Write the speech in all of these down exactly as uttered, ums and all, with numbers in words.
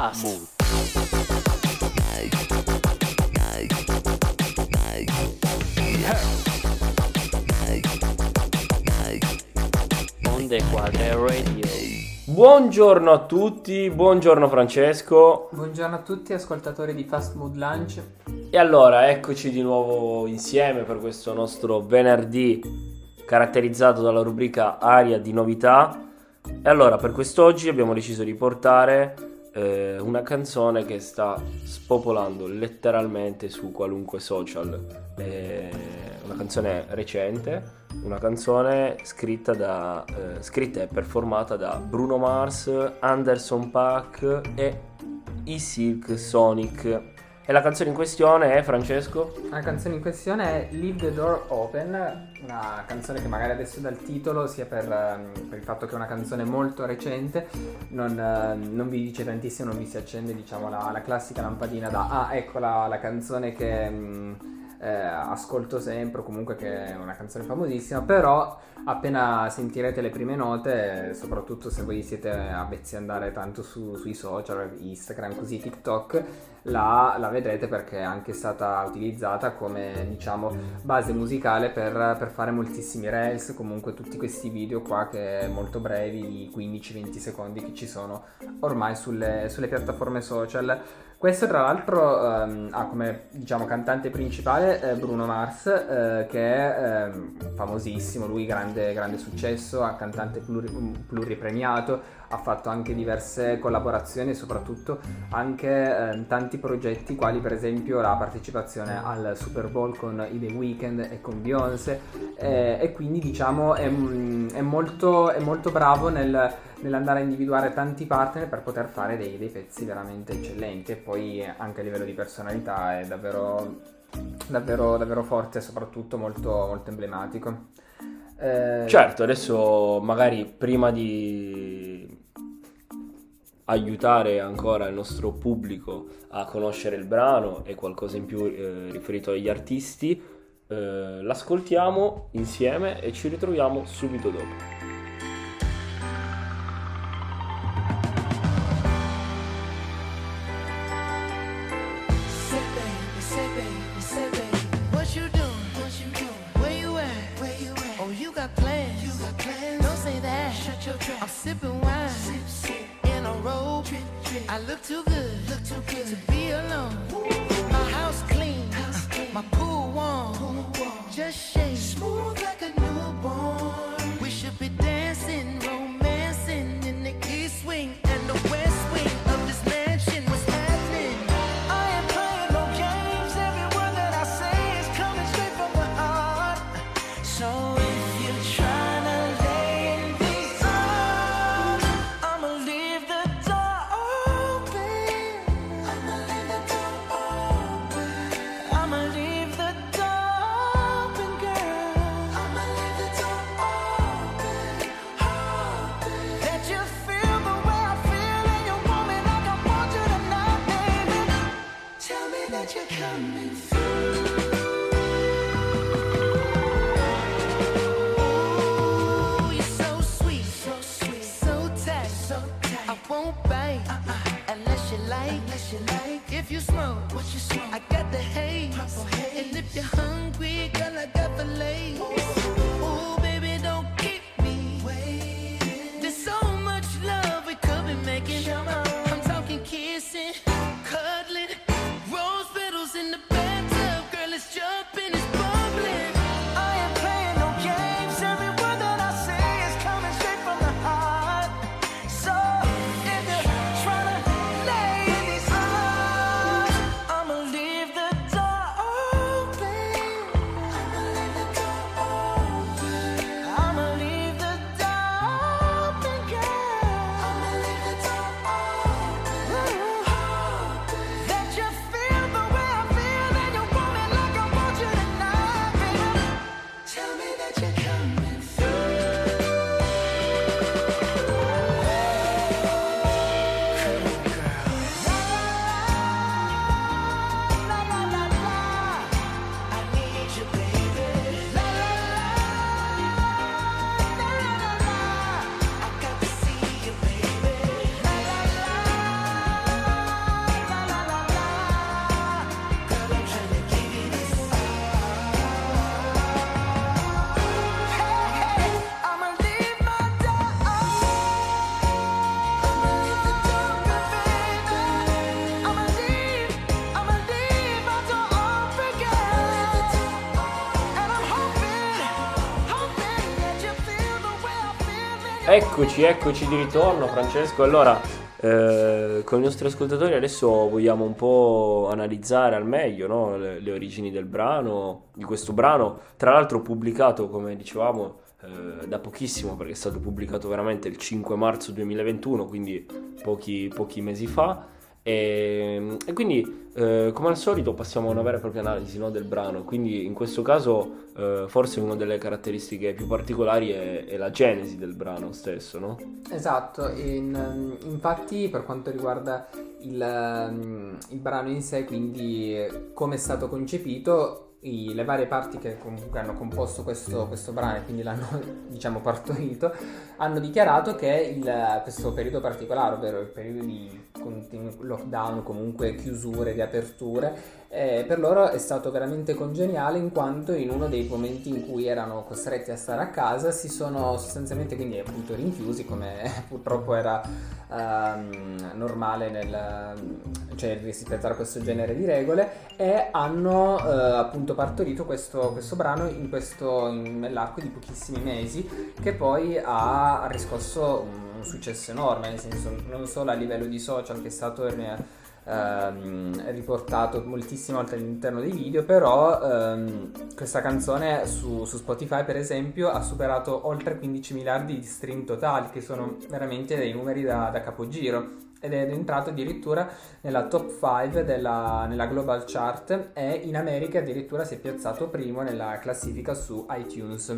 Fast Mood. Onde Quadre Radio. Buongiorno a tutti, buongiorno Francesco. Buongiorno a tutti ascoltatori di Fast Mood Lunch. E allora eccoci di nuovo insieme per questo nostro venerdì caratterizzato dalla rubrica Aria di novità. E allora per quest'oggi abbiamo deciso di portare eh, una canzone che sta spopolando letteralmente su qualunque social. È una canzone recente, una canzone scritta, da, eh, scritta e performata da Bruno Mars, Anderson .Paak e i Silk Sonic. E la canzone in questione è, Francesco? La canzone in questione è Leave the Door Open, una canzone che magari adesso dal titolo, sia per, per il fatto che è una canzone molto recente, non, non vi dice tantissimo, non vi si accende diciamo la, la classica lampadina da ah ecco la, la canzone che mh, eh, ascolto sempre, comunque che è una canzone famosissima, però appena sentirete le prime note, soprattutto se voi siete avvezzi ad andare tanto su, sui social, Instagram, così TikTok, la, la vedrete perché è anche stata utilizzata come diciamo base musicale per, per fare moltissimi reels, comunque tutti questi video qua che molto brevi di quindici venti secondi che ci sono ormai sulle, sulle piattaforme social. Questo tra l'altro ehm, ha come diciamo cantante principale eh, Bruno Mars, eh, che è eh, famosissimo, lui grande, grande successo, ha cantante pluri, pluripremiato, ha fatto anche diverse collaborazioni e soprattutto anche eh, tanti progetti quali per esempio la partecipazione al Super Bowl con i The Weeknd e con Beyoncé, eh, e quindi diciamo è, è, molto, è molto bravo nel nell'andare a individuare tanti partner per poter fare dei, dei pezzi veramente eccellenti, e poi anche a livello di personalità è davvero davvero, davvero forte e soprattutto molto, molto emblematico. Eh... Certo, adesso magari prima di aiutare ancora il nostro pubblico a conoscere il brano e qualcosa in più eh, riferito agli artisti, eh, l'ascoltiamo insieme e ci ritroviamo subito dopo. I'm sipping wine sip, sip. In a robe. Trip, trip. I look too good, look too good to be alone. Ooh. My house clean, house clean. My pool warm. Pool warm. Just shake smooth like a newborn. We should be dancing, romancing in the east wing and the west wing of this mansion. What's happening? I ain't playing no games. Every word that I say is coming straight from the heart. So if you're trying to if you smoke, what you smoke? I got the haze. And if you're hungry, girl, I got the lace. Ooh, baby, don't keep me waiting. There's so much love we could be making. I'm talking kissing, cuddling, rose petals in the bathtub. Girl, it's jumping, it's bubbling. I ain't playing no games. Every word that I say is coming straight from the heart. So if you're trying to lay in these arms, I'ma leave the door open. I'ma leave the door open. I'ma Eccoci, eccoci di ritorno, Francesco. Allora, eh, con i nostri ascoltatori adesso vogliamo un po' analizzare al meglio, no, le, le origini del brano, di questo brano, tra l'altro pubblicato, come dicevamo, eh, da pochissimo, perché è stato pubblicato veramente il cinque marzo duemilaventuno, quindi pochi, pochi mesi fa. E, e quindi eh, come al solito passiamo a una vera e propria analisi, no, del brano. Quindi in questo caso eh, forse una delle caratteristiche più particolari è, è la genesi del brano stesso, no? Esatto, in, infatti per quanto riguarda il, il brano in sé, quindi come è stato concepito, i, le varie parti che comunque hanno composto questo, questo brano e quindi l'hanno diciamo partorito, hanno dichiarato che il, questo periodo particolare, ovvero il periodo di continu- lockdown, comunque chiusure, riaperture, eh, per loro è stato veramente congeniale, in quanto in uno dei momenti in cui erano costretti a stare a casa si sono sostanzialmente quindi appunto rinchiusi, come purtroppo era ehm, normale nel, cioè rispettare questo genere di regole, e hanno eh, appunto partorito questo, questo brano in questo, in, nell'arco di pochissimi mesi, che poi ha, ha riscosso un, un successo enorme, nel senso non solo a livello di social, che è stato eh, ehm, riportato moltissime volte all'interno dei video, però ehm, questa canzone su, su Spotify per esempio ha superato oltre quindici miliardi di stream totali, che sono veramente dei numeri da, da capogiro, ed è entrato addirittura nella top cinque della, nella Global Chart, e in America addirittura si è piazzato primo nella classifica su iTunes.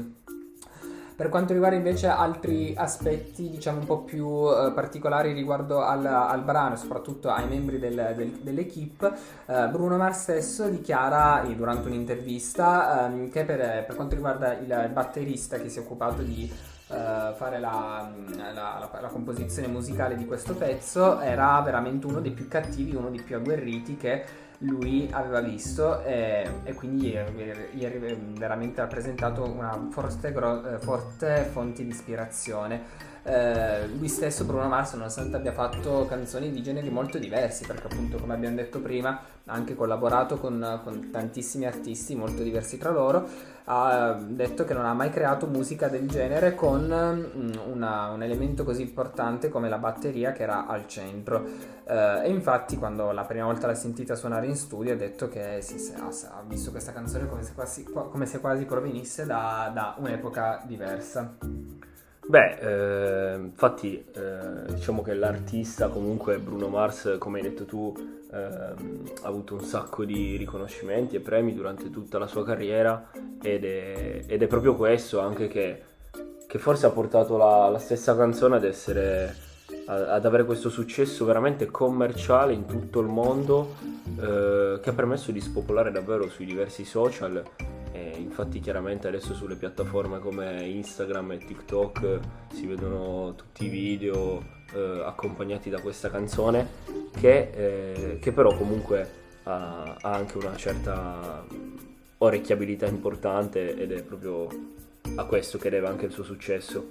Per quanto riguarda invece altri aspetti diciamo un po' più eh, particolari riguardo al, al brano, soprattutto ai membri del, del, dell'equipe, eh, Bruno Mars stesso dichiara eh, durante un'intervista eh, che per, per quanto riguarda il, il batterista che si è occupato di Uh, fare la, la, la, la composizione musicale di questo pezzo, era veramente uno dei più cattivi, uno dei più agguerriti che lui aveva visto, e, e quindi gli è veramente rappresentato una forte, gro- forte fonte di ispirazione. Eh, lui stesso, Bruno Mars, nonostante abbia fatto canzoni di generi molto diversi, perché appunto come abbiamo detto prima ha anche collaborato con, con tantissimi artisti molto diversi tra loro, ha detto che non ha mai creato musica del genere con una, un elemento così importante come la batteria, che era al centro. Eh, e infatti quando la prima volta l'ha sentita suonare in studio ha detto che sì, ha, ha visto questa canzone come se quasi, come se quasi provenisse da, da un'epoca diversa. Beh, eh, infatti eh, diciamo che l'artista, comunque Bruno Mars, come hai detto tu, eh, ha avuto un sacco di riconoscimenti e premi durante tutta la sua carriera, ed è, ed è proprio questo anche che, che forse ha portato la, la stessa canzone ad essere, a, ad avere questo successo veramente commerciale in tutto il mondo, eh, che ha permesso di spopolare davvero sui diversi social. E infatti chiaramente adesso sulle piattaforme come Instagram e TikTok si vedono tutti i video eh, accompagnati da questa canzone, che, eh, che però comunque ha, ha anche una certa orecchiabilità importante, ed è proprio a questo che deve anche il suo successo.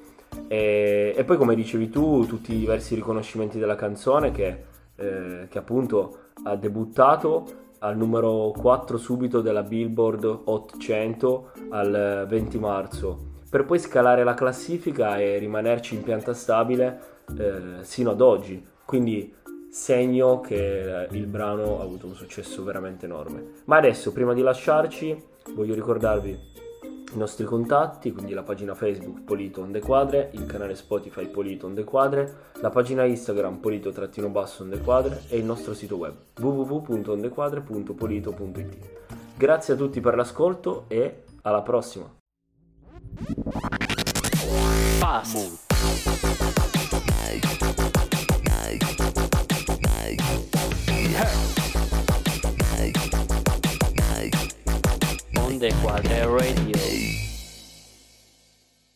E, e poi, come dicevi tu, tutti i diversi riconoscimenti della canzone, che, eh, che appunto ha debuttato al numero quattro subito della Billboard Hot cento al venti marzo, per poi scalare la classifica e rimanerci in pianta stabile eh, sino ad oggi. Quindi segno che il brano ha avuto un successo veramente enorme. Ma adesso, prima di lasciarci, voglio ricordarvi i nostri contatti, quindi la pagina Facebook Polito on the Quadre, il canale Spotify Polito on the Quadre, la pagina Instagram Polito-basso on the Quadre e il nostro sito web w w w punto ondequadre punto polito punto i t. Grazie a tutti per l'ascolto e alla prossima. Pass. On the Quadre Radio.